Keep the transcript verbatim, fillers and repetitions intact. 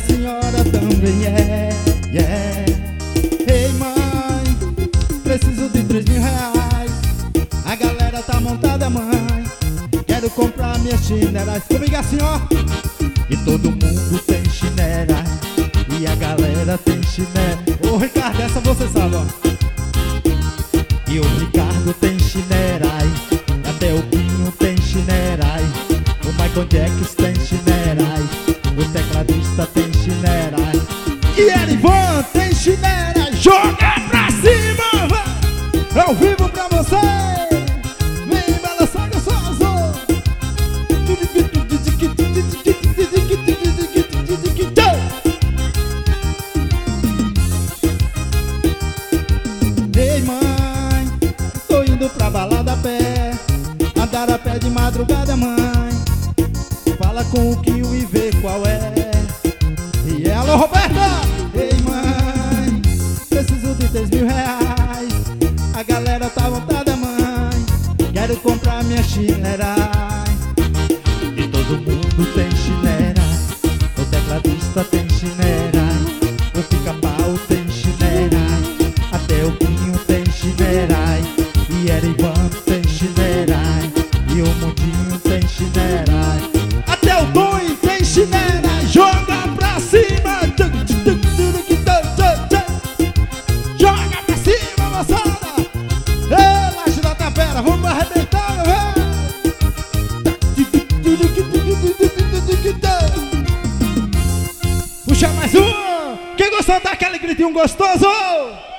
senhora também é, yeah. Ei mãe, preciso de três mil reais. A galera tá montada, mãe. Quero comprar minhas chinelas. Comigo assim, ó. E todo mundo tem chinela, e a galera tem chinela. Ô Ricardo, essa você sabe, ó. E o Ricardo tem chinerai, até o Pinho tem chinerai, o Michael Jackson tem chinerai, o tecladista tem chinerai, e Erivan tem chinerai. Joga pra cima, vai! Ao vivo pra você! Vem balançar gostoso! Ei mãe, tô indo pra balada a pé, andar a pé de madrugada, mãe. Fala com o Kio e vê qual é. E é, alô Roberta! Ei mãe, preciso de três mil reais. A galera tá montada, mãe. Quero comprar minha chinela. E todo mundo tem chinela. O tecladista tem chinela, o pica-pau tem chinela, até o Pinho tem chinela, e Erivan tem chinela, e o Mundinho tem chinela, até o Doi tem chinela. Joga pra cima! Joga pra cima, moçada! Ei, Laje da Tapera, vamos arrebentar, meu velho! Puxa mais um! Quem gostou daquele gritinho gostoso?